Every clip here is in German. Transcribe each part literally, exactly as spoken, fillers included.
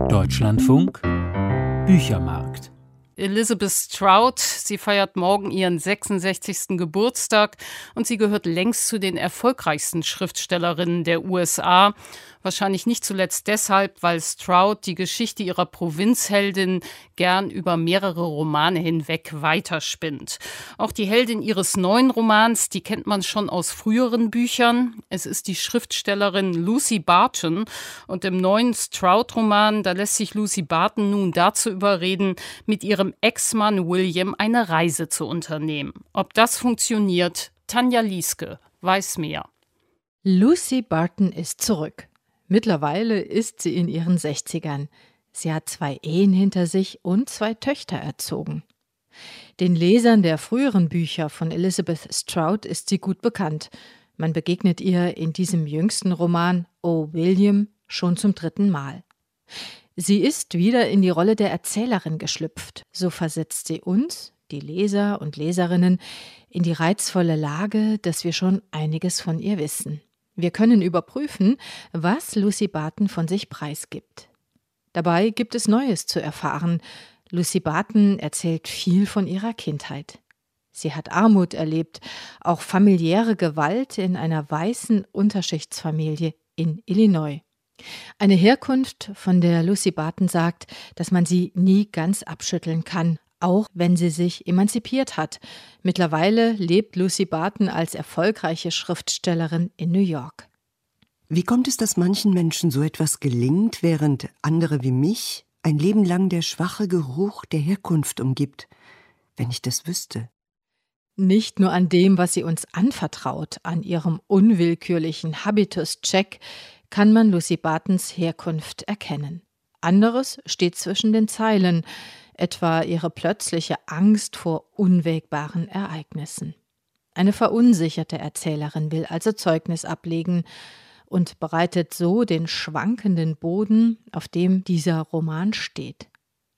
Deutschlandfunk Büchermarkt. Elizabeth Strout, sie feiert morgen ihren sechsundsechzigsten Geburtstag und sie gehört längst zu den erfolgreichsten Schriftstellerinnen der U S A. Wahrscheinlich nicht zuletzt deshalb, weil Strout die Geschichte ihrer Provinzheldin gern über mehrere Romane hinweg weiterspinnt. Auch die Heldin ihres neuen Romans, die kennt man schon aus früheren Büchern. Es ist die Schriftstellerin Lucy Barton. Und im neuen Strout-Roman, da lässt sich Lucy Barton nun dazu überreden, mit ihrem Ex-Mann William eine Reise zu unternehmen. Ob das funktioniert, Tanja Lieske weiß mehr. Lucy Barton ist zurück. Mittlerweile ist sie in ihren Sechzigern. Sie hat zwei Ehen hinter sich und zwei Töchter erzogen. Den Lesern der früheren Bücher von Elizabeth Strout ist sie gut bekannt. Man begegnet ihr in diesem jüngsten Roman Oh William schon zum dritten Mal. Sie ist wieder in die Rolle der Erzählerin geschlüpft. So versetzt sie uns, die Leser und Leserinnen, in die reizvolle Lage, dass wir schon einiges von ihr wissen. Wir können überprüfen, was Lucy Barton von sich preisgibt. Dabei gibt es Neues zu erfahren. Lucy Barton erzählt viel von ihrer Kindheit. Sie hat Armut erlebt, auch familiäre Gewalt in einer weißen Unterschichtsfamilie in Illinois. Eine Herkunft, von der Lucy Barton sagt, dass man sie nie ganz abschütteln kann, auch wenn sie sich emanzipiert hat. Mittlerweile lebt Lucy Barton als erfolgreiche Schriftstellerin in New York. Wie kommt es, dass manchen Menschen so etwas gelingt, während andere wie mich ein Leben lang der schwache Geruch der Herkunft umgibt? Wenn ich das wüsste. Nicht nur an dem, was sie uns anvertraut, an ihrem unwillkürlichen Habitus-Check, kann man Lucy Bartons Herkunft erkennen. Anderes steht zwischen den Zeilen, etwa ihre plötzliche Angst vor unwägbaren Ereignissen. Eine verunsicherte Erzählerin will also Zeugnis ablegen und bereitet so den schwankenden Boden, auf dem dieser Roman steht.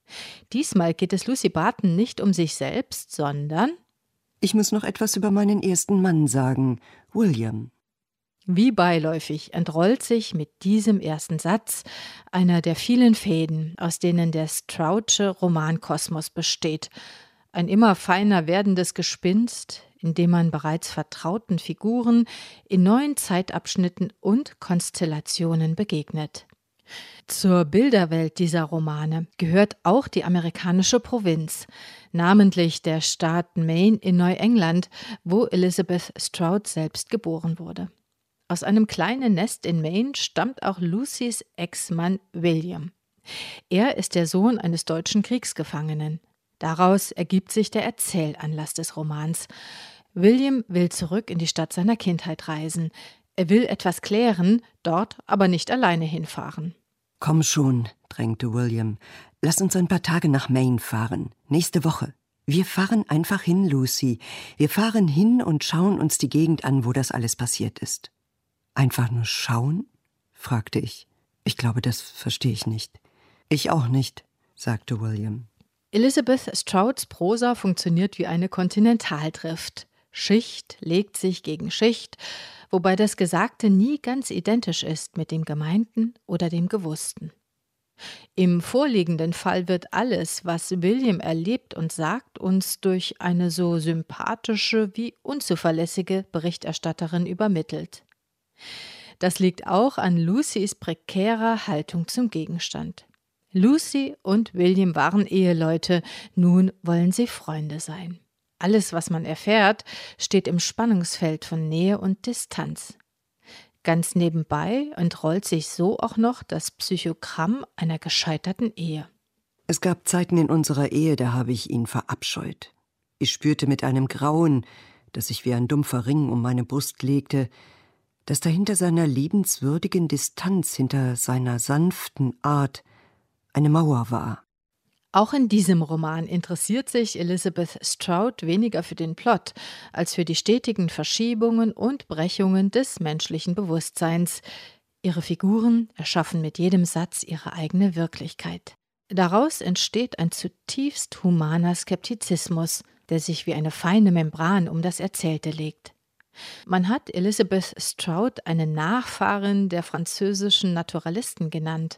Diesmal geht es Lucy Barton nicht um sich selbst, sondern ich muss noch etwas über meinen ersten Mann sagen, William. Wie beiläufig entrollt sich mit diesem ersten Satz einer der vielen Fäden, aus denen der Stroutsche Romankosmos besteht. Ein immer feiner werdendes Gespinst, in dem man bereits vertrauten Figuren in neuen Zeitabschnitten und Konstellationen begegnet. Zur Bilderwelt dieser Romane gehört auch die amerikanische Provinz, namentlich der Staat Maine in Neuengland, wo Elizabeth Strout selbst geboren wurde. Aus einem kleinen Nest in Maine stammt auch Lucys Ex-Mann William. Er ist der Sohn eines deutschen Kriegsgefangenen. Daraus ergibt sich der Erzählanlass des Romans. William will zurück in die Stadt seiner Kindheit reisen. Er will etwas klären, dort aber nicht alleine hinfahren. Komm schon, drängte William. Lass uns ein paar Tage nach Maine fahren. Nächste Woche. Wir fahren einfach hin, Lucy. Wir fahren hin und schauen uns die Gegend an, wo das alles passiert ist. Einfach nur schauen? Fragte ich. Ich glaube, das verstehe ich nicht. Ich auch nicht, sagte William. Elizabeth Strouts Prosa funktioniert wie eine Kontinentaldrift. Schicht legt sich gegen Schicht, wobei das Gesagte nie ganz identisch ist mit dem Gemeinten oder dem Gewussten. Im vorliegenden Fall wird alles, was William erlebt und sagt, uns durch eine so sympathische wie unzuverlässige Berichterstatterin übermittelt. Das liegt auch an Lucys prekärer Haltung zum Gegenstand. Lucy und William waren Eheleute, nun wollen sie Freunde sein. Alles, was man erfährt, steht im Spannungsfeld von Nähe und Distanz. Ganz nebenbei entrollt sich so auch noch das Psychogramm einer gescheiterten Ehe. Es gab Zeiten in unserer Ehe, da habe ich ihn verabscheut. Ich spürte mit einem Grauen, das sich wie ein dumpfer Ring um meine Brust legte, dass da hinter seiner liebenswürdigen Distanz, hinter seiner sanften Art, eine Mauer war. Auch in diesem Roman interessiert sich Elizabeth Strout weniger für den Plot als für die stetigen Verschiebungen und Brechungen des menschlichen Bewusstseins. Ihre Figuren erschaffen mit jedem Satz ihre eigene Wirklichkeit. Daraus entsteht ein zutiefst humaner Skeptizismus, der sich wie eine feine Membran um das Erzählte legt. Man hat Elizabeth Strout eine Nachfahrin der französischen Naturalisten genannt.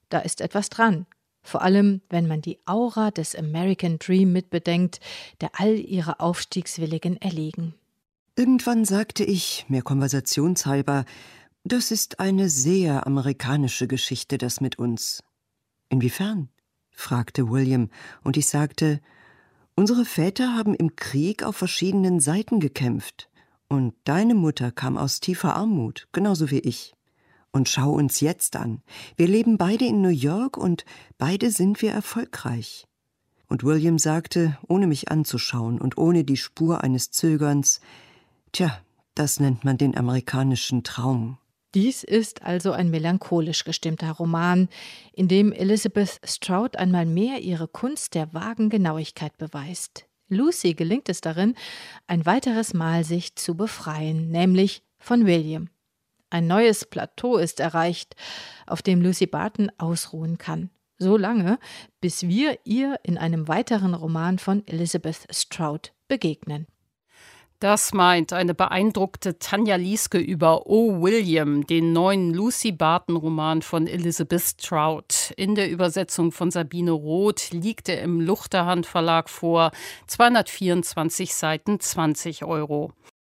da ist etwas dran. Vor allem, wenn man die Aura des American Dream mitbedenkt, der all ihre Aufstiegswilligen erliegen. Irgendwann sagte ich, mehr konversationshalber, das ist eine sehr amerikanische Geschichte, das mit uns. Inwiefern? Fragte William, und ich sagte, unsere Väter haben im Krieg auf verschiedenen Seiten gekämpft, und deine Mutter kam aus tiefer Armut, genauso wie ich. Und schau uns jetzt an. Wir leben beide in New York und beide sind wir erfolgreich. Und William sagte, ohne mich anzuschauen und ohne die Spur eines Zögerns, tja, das nennt man den amerikanischen Traum. Dies ist also ein melancholisch gestimmter Roman, in dem Elizabeth Strout einmal mehr ihre Kunst der vagen Genauigkeit beweist. Lucy gelingt es darin, ein weiteres Mal sich zu befreien, nämlich von William. Ein neues Plateau ist erreicht, auf dem Lucy Barton ausruhen kann. So lange, bis wir ihr in einem weiteren Roman von Elizabeth Strout begegnen. Das meint eine beeindruckte Tanja Lieske über O. William, den neuen Lucy Barton-Roman von Elizabeth Strout. In der Übersetzung von Sabine Roth liegt er im Luchterhand Verlag vor. zweihundertvierundzwanzig Seiten, zwanzig Euro.